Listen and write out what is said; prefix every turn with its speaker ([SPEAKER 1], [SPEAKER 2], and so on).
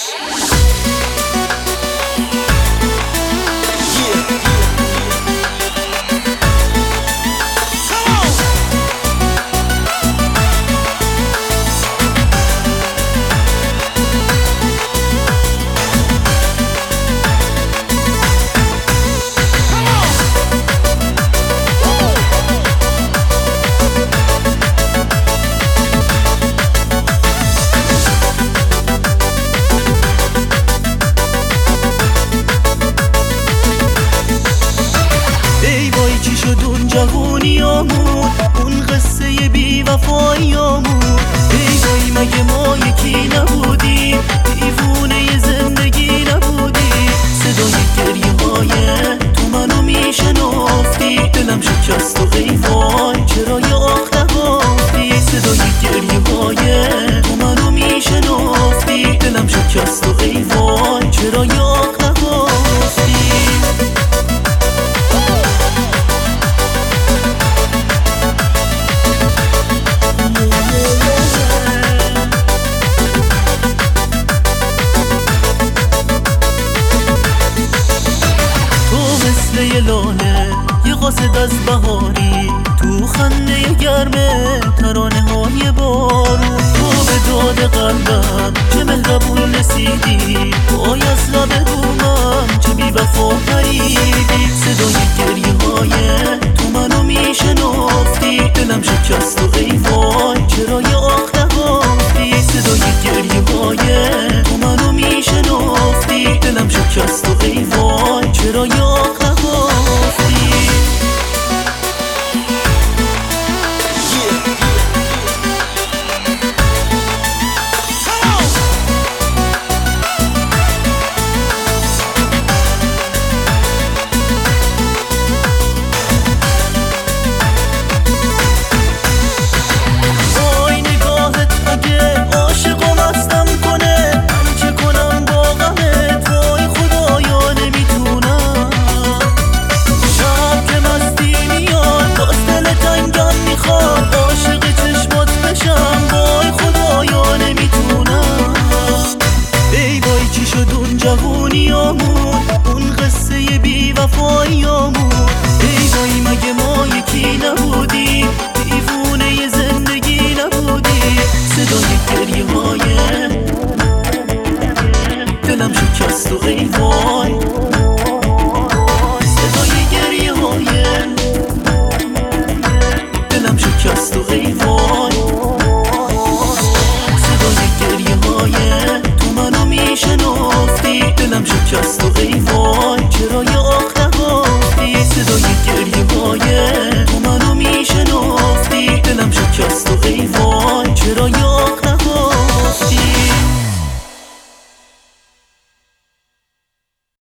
[SPEAKER 1] جوونیامون، اون قصه بی وفاییامون. ای وای مگه ما یکی نبودیم، دیوونه زندگی نبودیم. صدای گریه های تو منو میشنافتی، دلم شکست و ای وای چرا یاق نهافتی. صدای گریه های تو منو میشنافتی، دلم شکست و ای وای چرا یاق نهافتی. یه لاله یه قاصد از بهاری، تو خنده گرمه ترانه های بارون. تو به داد قلبم چه مهربون رسیدی، وای از لب بومم چه بی وفا پریدی. صدای گریه های تو منو میشنافتی، دلم شکست و ای وای چرا یاق نهافتی. صدای گریه های تو منو میشنافتی، دلم شکست و ای وای چرا یاق نهافتی. جوونیامون، اون قصه بی وفاییامون. ای وای مگه ما یکی نبودیم، دیوونه زندگی نبودیم. صدای گریه های دلم شکست و ای وای، صدای گریه های دلم شکست و ای وای. صدای گریه های تو منو میشنافتی، دلم شکست و ای وای.